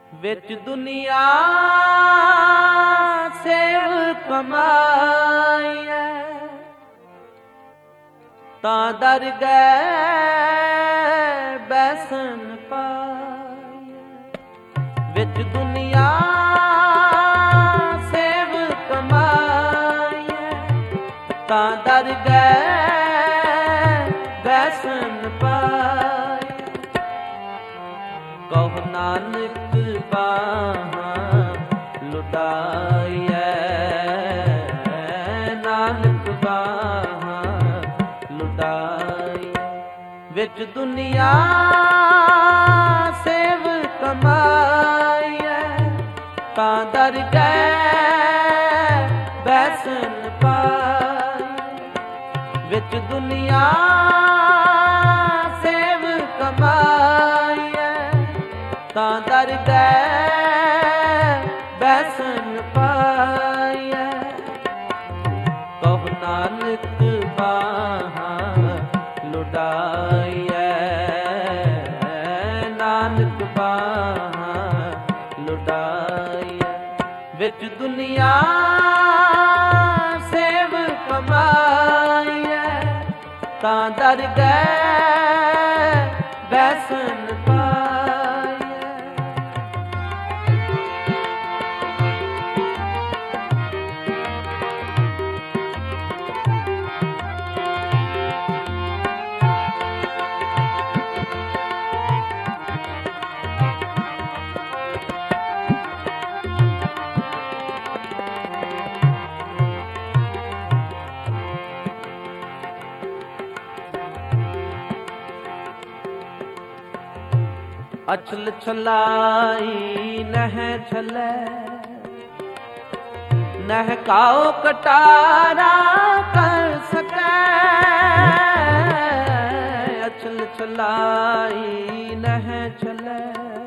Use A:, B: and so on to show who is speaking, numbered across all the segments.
A: ਵਿੱਚ ਦੁਨੀਆ ਸੇਵ ਕਮਾਈਐ, ਤਾਂ ਦਰ ਗਏ ਬੈਸਨ ਪਾਈਐ। ਵਿੱਚ ਦੁਨੀਆ ਸੇਵ ਕਮਾਈਐ, ਤਾਂ ਦਰ ਗਏ ਬੈਸਨ ਪਾਈਐ। ਕਹੁ ਨਾਨਕ ਬਾਹਾਂ ਲੁਟਾਈਐ, ਨਾਨਕ ਬਾਹਾਂ ਲੁਟਾਈਐ। ਵਿੱਚ ਦੁਨੀਆ ਸੇਵ ਕਮਾਈਐ, ਤਾਂ ਦਰ ਗਏ ਬੈਸਨ ਪਾਈਐ। ਵਿੱਚ ਦੁਨੀਆ ਸੇਵ ਕਮਾਈਐ, ਤਾਂ ਦਰ ਗਏ ਬੈਸਨ ਪਾਈਐ। ਕਹੁ ਨਾਨਕ ਬਾਹਾਂ ਲੁਟਾਈਐ, ਨਾਨਕ ਬਾਹਾਂ ਲੁਟਾਈਐ। ਵਿੱਚ ਦੁਨੀਆ ਸੇਵ ਕਮਾਈਐ, ਤਾਂ ਦਰ ਗਏ ਬੈਸਨ ਪਾਈਐ। ਅਛਲ ਛਲਾਈ ਨਹਿ ਛਲੈ, ਨਹਿ ਕਾਉ ਕਟਾਰਾ ਕਰ ਸਕੈ। ਅਛਲ ਛਲਾਈ ਨਹਿ ਛਲੈ,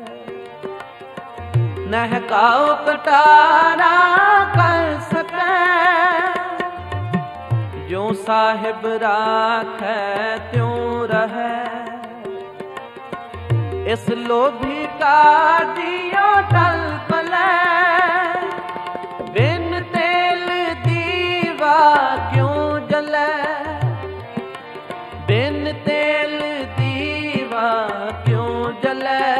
A: ਨਹਿ ਕਾਉ ਕਟਾਰਾ ਕਰ ਸਕੈ। ਜੋ ਸਾਹਿਬ ਰਾਖੈ ਤਿਉ ਰਹੈ, ਇਸ ਲੋਭੀ ਕਾ ਦਿਓ ਟਲ ਪਲੈ। ਬਿਨ ਤੇਲ ਦੀਵਾ ਕਿਉ ਜਲੈ, ਬਿਨ ਤੇਲ ਦੀਵਾ ਕਿਉ ਜਲੈ।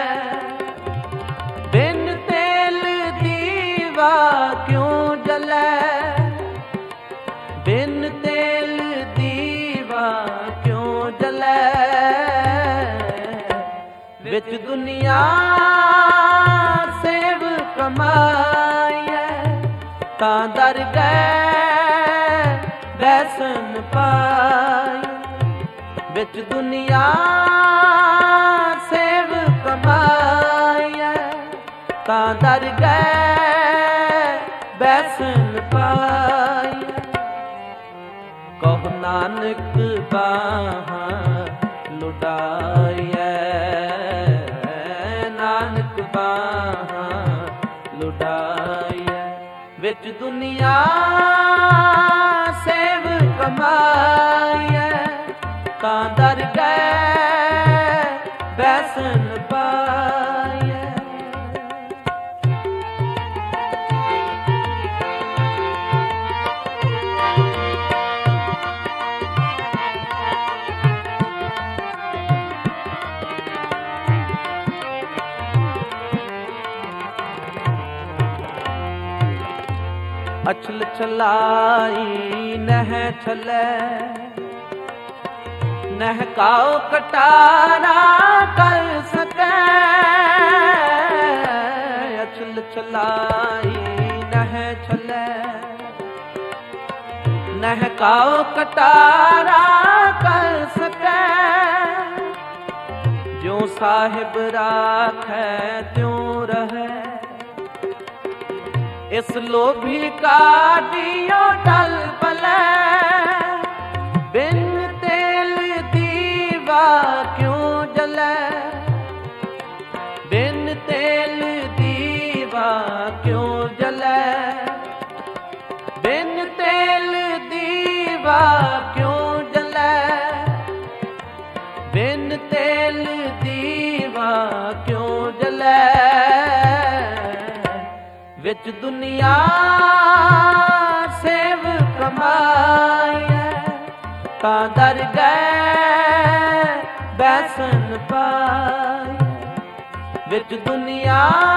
A: ਬਿਨ ਤੇਲ ਦੀਵਾ ਕਿਉ ਜਲੈ, ਬਿਨ ਤੇਲ ਦੀਵਾ ਕਿਉ ਜਲੈ। ਵਿੱਚ ਦੁਨੀਆ ਸੇਵ ਕਮਾਈਐ, ਤਾਂ ਦਰ ਗਏ ਬੈਸਨ ਪਾਈਐ। ਵਿੱਚ ਦੁਨੀਆ ਸੇਵ ਕਮਾਈਐ, ਤਾਂ ਦਰ ਗਏ ਬੈਸਨ ਪਾਈਐ। ਕਹੁ ਨਾਨਕ ਬਾਹਾਂ ਲੁਟਾਈਐ, ਨਾਨਕ ਬਾਹਾਂ ਲੁਟਾਈਐ। ਵਿੱਚ ਦੁਨੀਆ ਸੇਵ ਕਮਾਈਐ, ਤਾਂ ਦਰ ਗਏ ਬੈਸਨ ਪਾਈਐ। ਅਛਲ ਛਲਾਈ ਨਹਿ ਛਲੈ, ਨਹਿ ਕਾਉ ਕਟਾਰਾ ਕਰ ਸਕੈ। ਅਛਲ ਛਲਾਈ ਨਹਿ ਛਲੈ, ਨਹਿ ਕਾਉ ਕਟਾਰਾ ਕਰ ਸਕੈ। ਜੋ ਸਾਹਿਬ ਰਾਖੈ ਤਿਉ ਰਹੈ, ਇਸ ਲੋਭੀ ਕਾ ਦਿਓ ਟਲ ਪਲੈ। ਬਿਨ ਤੇਲ ਦੀਵਾ ਕਿਉ ਜਲੈ, ਬਿਨ ਤੇਲ ਦੀਵਾ ਕਿਉ ਜਲੈ। ਬਿਨ ਤੇਲ ਦੀਵਾ ਕਿਉ ਜਲੈ, ਬਿਨ ਤੇਲ ਦੀਵਾ ਕਿਉ ਜਲੈ। ਵਿੱਚ ਦੁਨੀਆ ਸੇਵ ਕਮਾਈਐ, ਤਾਂ ਦਰ ਗਏ ਬੈਸਨ ਪਾਈਐ। ਵਿੱਚ ਦੁਨੀਆ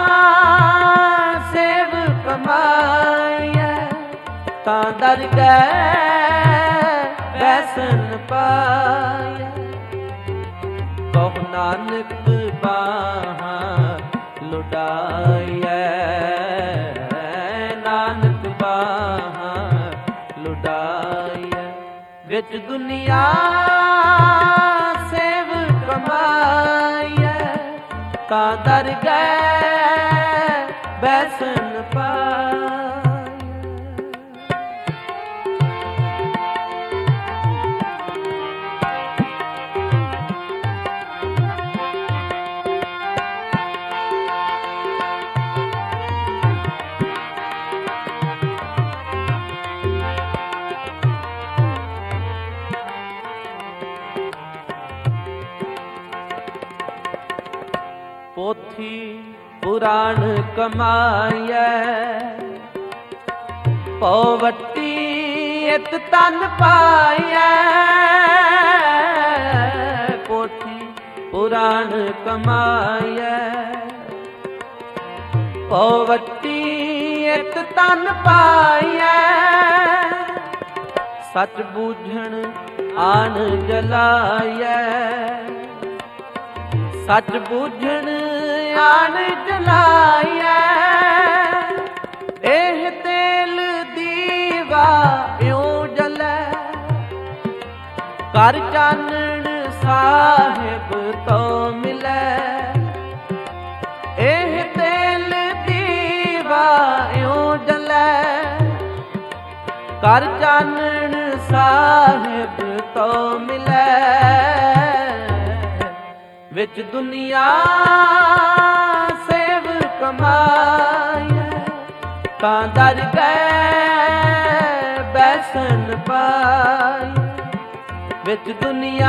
A: ਸੇਵ ਕਮਾਈਐ, ਤਾਂ ਦਰ ਗਏ ਬੈਸਨ ਪਾਈਐ। ਕਹੁ ਨਾਨਕ ਬਾਹਾਂ ਲੁਟਾਈਐ, ਨਾਨਕ ਬਾਹਾਂ ਲੁਟਾਈਐ। ਵਿੱਚ ਦੁਨੀਆ ਸੇਵ ਕਮਾਈਐ, ਤਾਂ ਦਰ ਗਏ ਬੈਸਨ ਪਾਈਐ। ਪੋਥੀ ਪੁਰਾਣ ਕਮਾਈਐ, ਪਉਵੱਟੀ ਇਤ ਤਨ ਪਾਈਐ। ਪੋਥੀ ਪੁਰਾਣ ਕਮਾਈਐ, ਪਉਵੱਟੀ ਇਤ ਤਨ ਪਾਈਐ। ਸੱਚ ਬੂਝਣ ਆਣ ਜਲਾਈਐ, ਸੱਚ ਬੂਝਣ ਆਣ ਜਲਾਈਐ। ਇਹ ਤੇਲ ਦੀਵਾ ਇਉਂ ਜਲੈ, ਕਰ ਚਾਨਣ ਸਾਹਿਬ ਤੋਂ ਮਿਲੈ। ਇਹ ਤੇਲ ਦੀਵਾ ਇਉਂ ਜਲੈ, ਕਰ ਚਾਨਣ ਸਾਹਿਬ ਤੋਂ ਮਿਲੈ। ਵਿੱਚ ਦੁਨੀਆ ਸੇਵ ਕਮਾਈਐ, ਤਾਂ ਦਰ ਗਏ ਬੈਸਨ ਪਾਈਐ। ਵਿੱਚ ਦੁਨੀਆ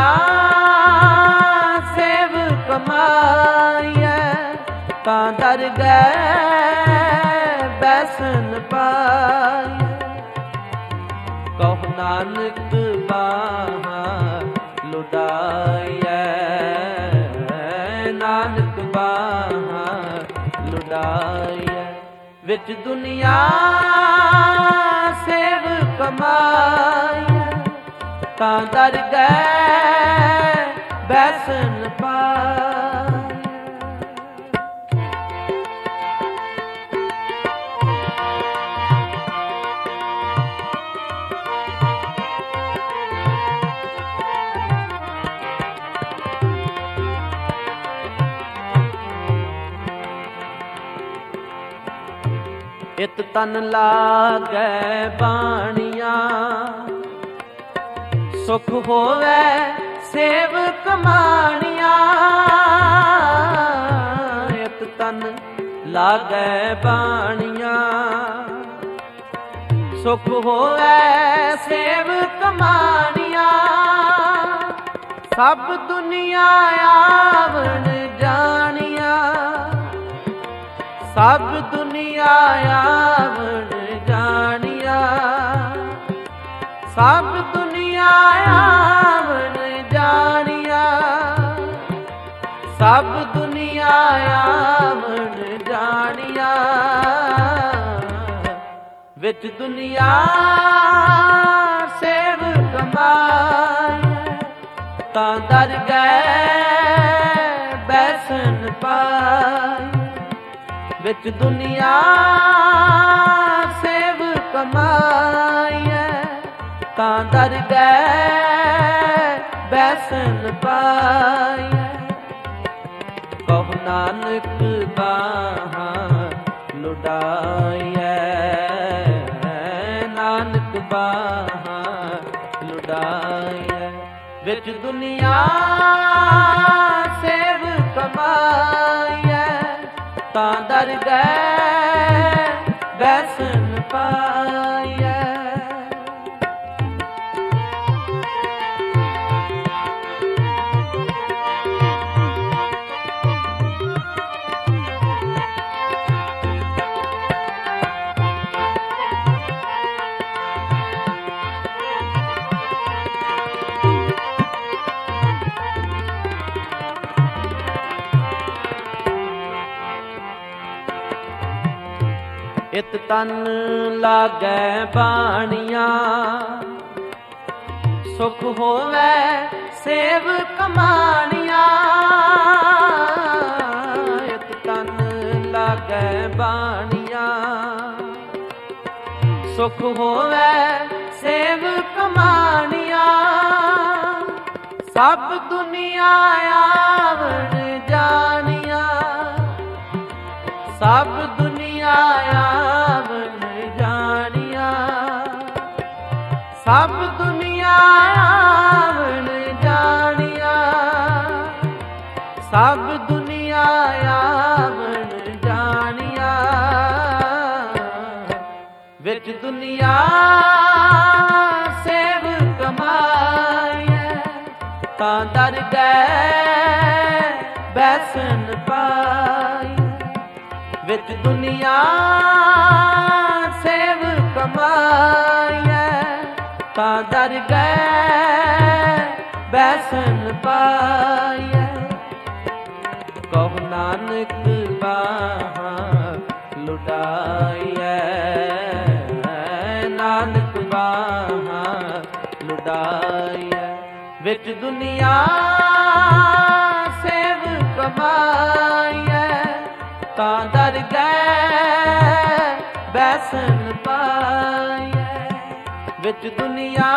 A: ਸੇਵ ਕਮਾਈਐ, ਤਾਂ ਦਰ ਗਏ ਬੈਸਨ ਪਾਈਐ। ਕਹੁ ਨਾਨਕ ਬਾਹਾਂ ਲੁਟਾਈਐ, ਨਾਨਕ ਬਾਹਾਂ ਲੁਟਾਈਐ। ਵਿੱਚ ਦੁਨੀਆ ਸੇਵ ਕਮਾਈਐ, ਤਾਂ ਦਰ ਗਏ ਬੈਸਨ ਪਾਈਐ। ਇਤ ਤਨ ਲਾਗੈ ਬਾਣੀਆਂ, ਸੁਖ ਹੋਵੇ ਸੇਵ ਕਮਾਣੀਆਂ। ਇਤ ਤਨ ਲਾਗੈ ਬਾਣੀਆਂ, ਸੁਖ ਹੋਵੇ ਸੇਵ ਕਮਾਣੀਆਂ। ਸਭ ਦੁਨੀਆ ਆਵਣ ਜਾਣੀਆਂ, ਸਭ ਦੁਨੀਆ ਆਵਣ ਜਾਣੀਆਂ। ਸਭ ਦੁਨੀਆ ਆਵਣ ਜਾਣੀਆਂ, ਸਭ ਦੁਨੀਆ ਆਵਣ ਜਾਣੀਆਂ। ਵਿੱਚ ਦੁਨੀਆ ਸੇਵ ਕਮਾਈਐ, ਤਾਂ ਦਰ ਗਏ ਬੈਸਨ ਪਾਈਐ। ਵਿੱਚ ਦੁਨੀਆ ਸੇਵ ਕਮਾਈਐ, ਤਾਂ ਦਰ ਗਏ ਬੈਸਨ ਪਾਈਐ। ਕਹੁ ਨਾਨਕ ਬਾਹਾਂ ਲੁਟਾਈਐ, ਨਾਨਕ ਬਾਹਾਂ ਲੁਟਾਈਐ। ਵਿੱਚ ਦੁਨੀਆ ਸੇਵ ਕਮਾਈਐ, ਤਾਂ ਦਰ ਗਏ ਬੈਸਨ ਪਾਈਐ। ਇਤ ਤਨ ਲਾਗੈ ਬਾਣੀਆਂ, ਸੁਖ ਹੋਵੇ ਸੇਵ ਕਮਾਣੀਆਂ। ਇਤ ਤਨ ਲਾਗੈ ਬਾਣੀਆਂ, ਸੁਖ ਹੋਵੇ ਸੇਵ ਕਮਾਣੀਆਂ। ਸਭ ਦੁਨੀਆ ਆਵਣ ਜਾਣੀਆਂ, ਸਭ ਦੁਨੀਆ ਆਵਣ ਜਾਣੀਆਂ। ਸਭ ਦੁਨੀਆ ਆਵਣ ਜਾਣੀਆਂ, ਸਭ ਦੁਨੀਆ ਆਵਣ ਜਾਣੀਆਂ। ਵਿੱਚ ਦੁਨੀਆ ਸੇਵ ਕਮਾਈਐ, ਤਾਂ ਦਰ ਗਏ ਬੈਸਨ ਪਾਈਐ। ਵਿੱਚ ਦੁਨੀਆ ਸੇਵ ਕਮਾਈਐ, ਤਾਂ ਦਰ ਗਏ ਬੈਸਨ ਪਾਈਐ। ਕਹੁ ਨਾਨਕ ਬਾਹਾਂ ਲੁਟਾਈਐ, ਨਾਨਕ ਬਾਹਾਂ ਲੁਟਾਈਐ। ਵਿੱਚ ਦੁਨੀਆ ਸੇਵ ਕਮਾਈਐ, ਤਾਂ ਦਰ ਗਏ ਬੈਸਨ ਪਾਈਐ। ਵਿੱਚ ਦੁਨੀਆ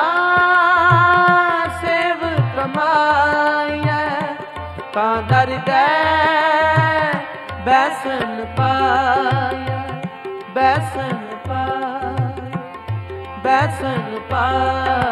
A: ਸੇਵ ਕਮਾਈਐ, ਤਾਂ ਦਰ ਗਏ ਬੈਸਨ ਪਾਈਐ। ਬੈਸਨ ਪਾਈਐ, ਬੈਸਨ ਪਾਈਐ।